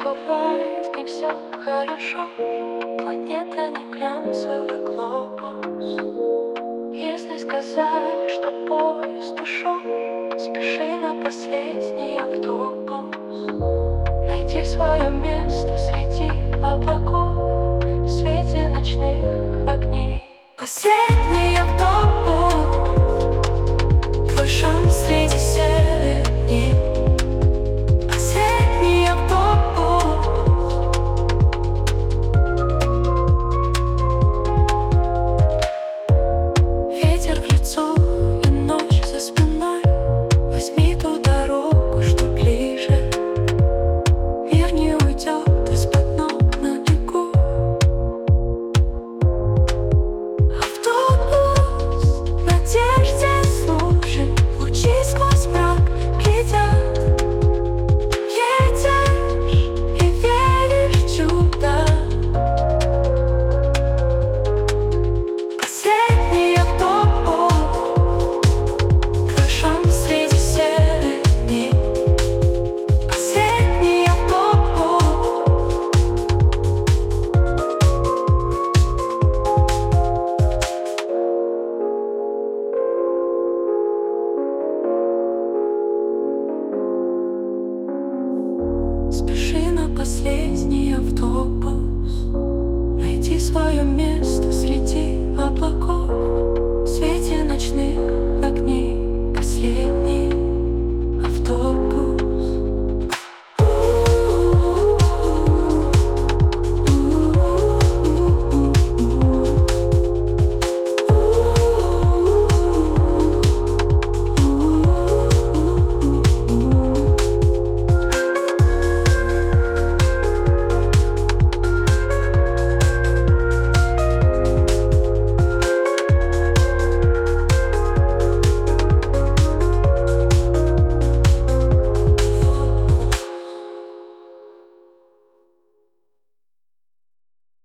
бывает не все хорошо. Планета не глянцевый глобус. Если сказали, что поезд ушел, спеши на последний автобус. Найди свое место среди облаков, в свете ночных огней. Последний автобус, твой шанс среди серых дней. Последний автобус. Ветер в лицо и ночь за спиной. Возьми ту дорогу, что ближе. Мир не уйдет из-под ног на бегу. Автобус надежде служит, лучи сквозь мрак глядят. Едешь и веришь в чудо. Последний автобус, твой шанс среди серых дней. Последний автобус. Спеши на последний автобус. Найди свое место среди облаков, в свете ночных огней. Последний